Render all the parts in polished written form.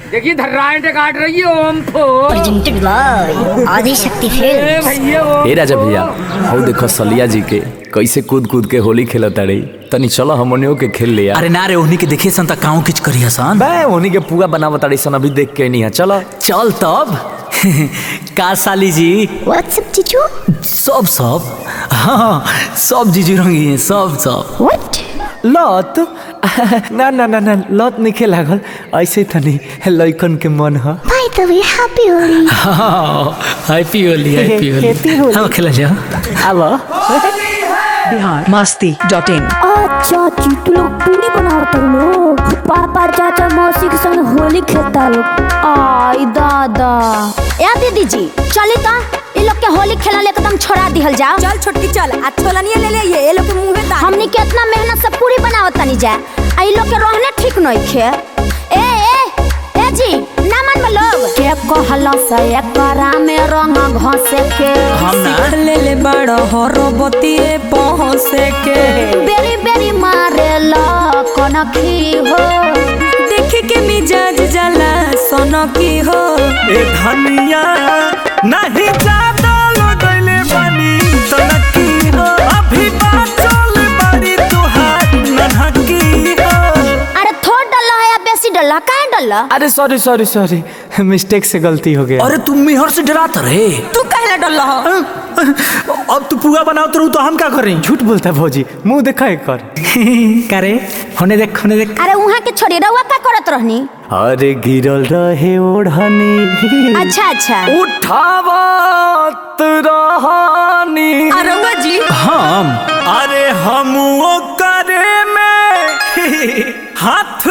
देखिए धर्राएं काट रही है ओम फो प्रेजेंटेड बाय आदिशक्ति फिल्म्स। ए राजा भैया हो देखो सलिया जी के कैसे कूद कूद के होली खेलता रही तनी चलो हमनियो के खेल लिया। अरे ना रे उन्हीं के देखिए सन काऊ किच करिया सन बे उन्हीं के पूरा बनावत रही सन अभी देख के नहीं है। चलो चल तब का साली जी व्हाट्स अप जीजू? सब हाँ सब जीजू रंगी है सब व्हाट? लत ना ना ना ना लत नहीं खेला गल ऐसे तनी लइकन के मन ह। By the way happy Holi. Happy Holi हम खेला जा आवा biharmasti.in। अच्छा तू लोग पूरी बनावत लोग पापा चाचा मौसी के संग होली खेलता लोग। आई दादा या दीदी जी चली ता ये लोग के होली खेला ले एकदम छोड़ा दिहल जाओ। चल छोटकी चल आज छोला नहीं ले ये लोग के मुंह में हमनी के इतना मेहनत से पूरी बनावत तनी जा आई लोग के रहने ठीक नहीं खे। ए जी ना मन में लोग के कहला से एकरा में रंग घसे के हम ना ले बड़ हरबतिए पहुंचे के बेरी बेरी मारे ला कनखी हो देख के मिजाज जला सोनो की हो। ए धनिया नहीं ज्यादा लगैले बनी तनकी हो अभी बात चल बड़ी तुहार ननकी हो। अरे थोड़ डला है या बेसी डला काहे डला? अरे सॉरी मिस्टेक से गलती हो गया। अरे तुम मिहर से डराता रहे तू कहला डल्ला हो अब तू पूरा बनाओ तो हम क्या करें। झूठ बोलता भौजी मुंह देखा एक कर करे होने देख अरे वहाँ के छोड़ी रहुआ का करत रहनी? अरे गिरल रहे ओढ़नी अच्छा उठावत रहनी। अरुआ जी हम अरे हम वो करे में हाथ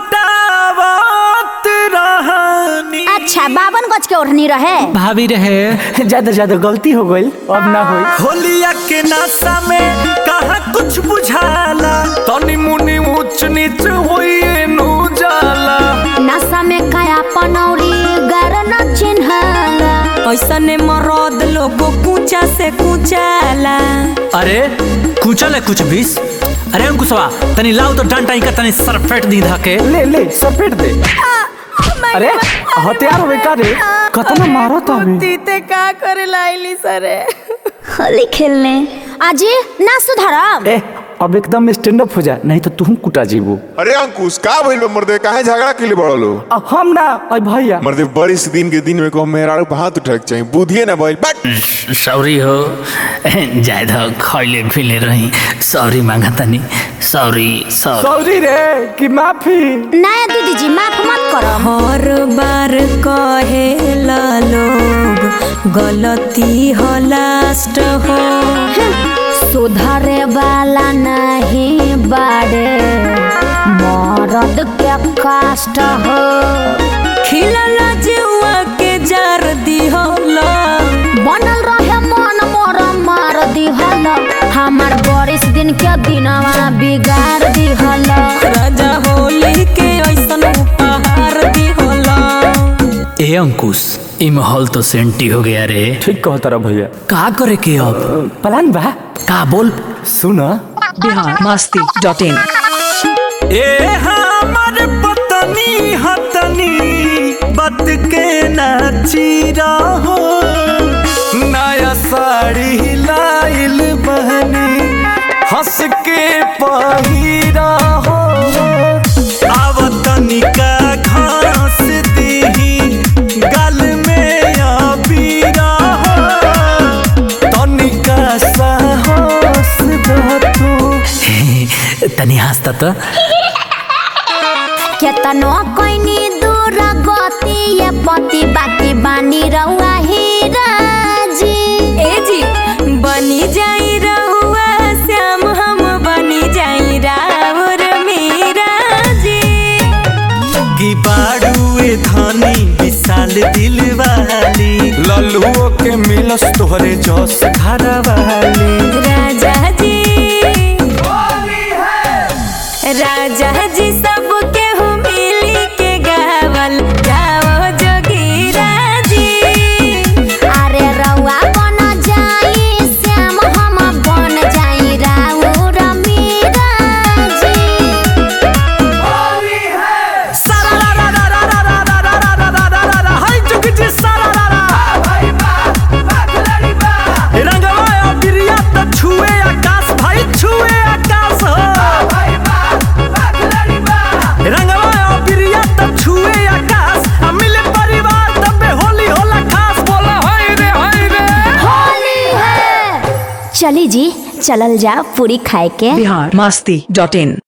बटावत रहनी। अच्छा 52 गज के ओढ़नी रहे। भाभी रहे ज्यादा गलती हो गई अब ना होई। होलिया के नासा में कहा कुछ बुझाला तनी मुनी ऊंच नीच होइए नु जाला। नशा में काया पनौरी गर न चिन्हाला ऐसा ने मरद लोगो कूचा से कूचाला। अरे कुचल है कुछ बीस। अरे अंकुशवा तनी लाओ तो डंडा का तनी सरफेट दी धाके ले सपेट दे। अरे हथियार होवे का रे कतना मारो तभी तीते का करे लाइली सरे होली खेलने आजी ना सुधारब। ए अब एकदम स्टैंड अप हो जा नहीं तो तुम कुटा जीबू। अरे अंकुश का भइल बा मर्दे काहे झगड़ा के लिए बड़लो? हम ना अरे भैया मर्दे बरिस दिन के दिन में को मेरा हाथ उठक चाहिए बुधिए ना भइल बट सॉरी हो ज्यादा खैले फिले रही सॉरी मांगा तनी सॉरी रे कि माफी। नया दीदी जी माफ मत करो। हर बार कहेला लोग गलती हो लास्ट हो सुधारे वाला नहीं बाड़े मरद के कष्ट हो खिलला जुआ के जार दी होला बनल रहे मन मोर मार दी होला हमार बरिस दिन के दिनवा बिगाड़ दी होला। राजा होली के ऐसन उपहार दी होला। ए अंकुश ई माहौल तो सेंटी हो गया रे। ठीक कहता रहा भैया का करे के अब प्लान बा का बोल सुना biharmasti.in। ए हमर पतनी हतनी बात के नाची रहो नया साड़ी लाइल बहनी हंस के पहिरा हो आवतनी का घास दीही गल में अबीरा हो तनिका साहस दतू तनी हंसता तो केतनो कोइनी दूर गति ये पति बाकी बानी रहुआ हीरा जी। ए जी बनी जाई रहुआ श्याम हम बनी जाई रावर मीरा जी। की बाड़ुए धनी विशाल दिल वाली लल्लुओ के मिलस तोहरे जोश घर वाली। राजा जी राजा जी सब के हो मिली के गावल जाओ जोगीरा जी। अरे रहुआ बन जाई श्याम हम बन जाई राउर मीरा जी। सारा चली जी चलल जा पूरी खाए के। बिहार मस्ती.in